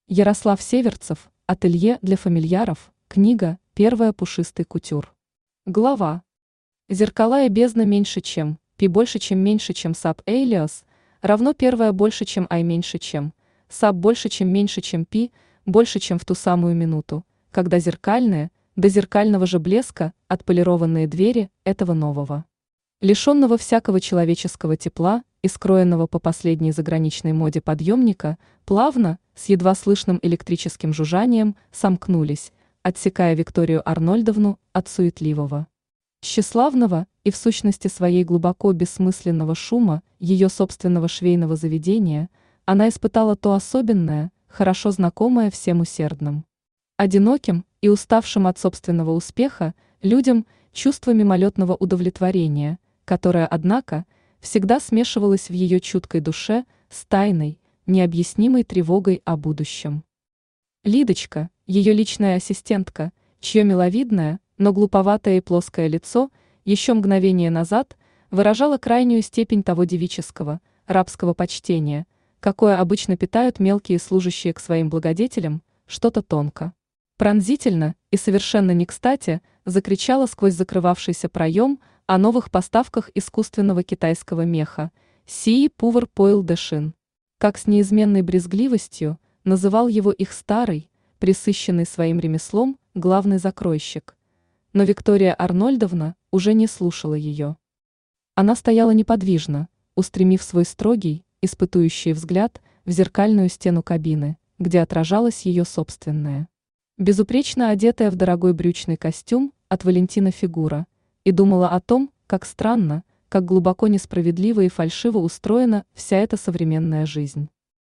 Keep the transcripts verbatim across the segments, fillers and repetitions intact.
Ярослав Северцев, ателье для фамильяров, книга «Первая пушистый кутюр». Глава. Зеркала и бездна меньше чем, пи больше чем меньше чем саб эйлиос, равно первая больше чем ай меньше чем, саб больше чем меньше чем пи, больше чем в ту самую минуту, когда зеркальные, до зеркального же блеска, отполированные двери этого нового, лишенного всякого человеческого тепла и скроенного по последней заграничной моде подъемника, плавно, с едва слышным электрическим жужжанием, сомкнулись, отсекая Викторию Арнольдовну от суетливого, тщеславного и в сущности своей глубоко бессмысленного шума ее собственного швейного заведения. Она испытала то особенное, хорошо знакомое всем усердным, одиноким и уставшим от собственного успеха людям чувство мимолетного удовлетворения, которое, однако, всегда смешивалось в ее чуткой душе с тайной, необъяснимой тревогой о будущем. Лидочка, ее личная ассистентка, чье миловидное, но глуповатое и плоское лицо еще мгновение назад выражало крайнюю степень того девического, рабского почтения, какое обычно питают мелкие служащие к своим благодетелям, что-то тонко, пронзительно и совершенно не кстати закричала сквозь закрывавшийся проем о новых поставках искусственного китайского меха «Сии пувар поил дэшин», как с неизменной брезгливостью называл его их старый, пресыщенный своим ремеслом, главный закройщик. Но Виктория Арнольдовна уже не слушала ее. Она стояла неподвижно, устремив свой строгий, испытующий взгляд в зеркальную стену кабины, где отражалась ее собственная, безупречно одетая в дорогой брючный костюм от Валентина фигура, и думала о том, как странно, как глубоко несправедливо и фальшиво устроена вся эта современная жизнь.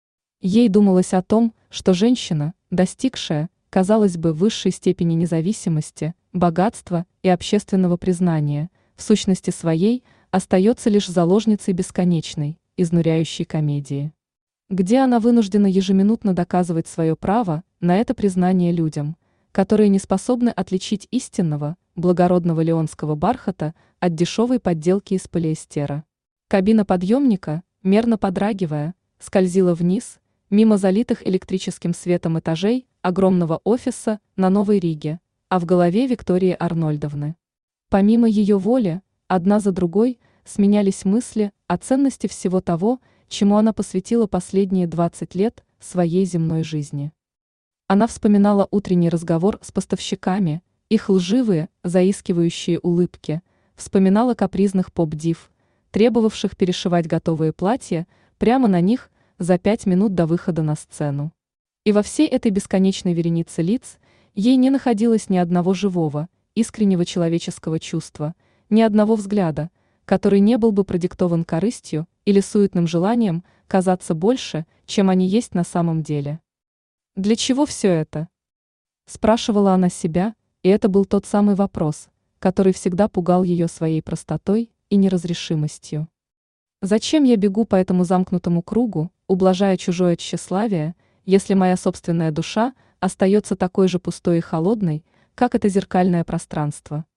Ей думалось о том, что женщина, достигшая, казалось бы, высшей степени независимости, богатства и общественного признания, в сущности своей, остается лишь заложницей бесконечной, изнуряющей комедии, где она вынуждена ежеминутно доказывать свое право на это признание людям, которые не способны отличить истинного, благородного леонского бархата от дешевой подделки из полиэстера. Кабина подъемника, мерно подрагивая, скользила вниз, мимо залитых электрическим светом этажей огромного офиса на Новой Риге, а в голове Виктории Арнольдовны, помимо ее воли, одна за другой сменялись мысли о ценности всего того, чему она посвятила последние двадцать лет своей земной жизни. Она вспоминала утренний разговор с поставщиками, их лживые, заискивающие улыбки, вспоминала капризных поп-див, требовавших перешивать готовые платья прямо на них за пять минут до выхода на сцену. И во всей этой бесконечной веренице лиц ей не находилось ни одного живого, искреннего человеческого чувства, ни одного взгляда, который не был бы продиктован корыстью или суетным желанием казаться больше, чем они есть на самом деле. «Для чего все это?» – спрашивала она себя, и это был тот самый вопрос, который всегда пугал ее своей простотой и неразрешимостью. «Зачем я бегу по этому замкнутому кругу, ублажая чужое тщеславие, если моя собственная душа остается такой же пустой и холодной, как это зеркальное пространство?»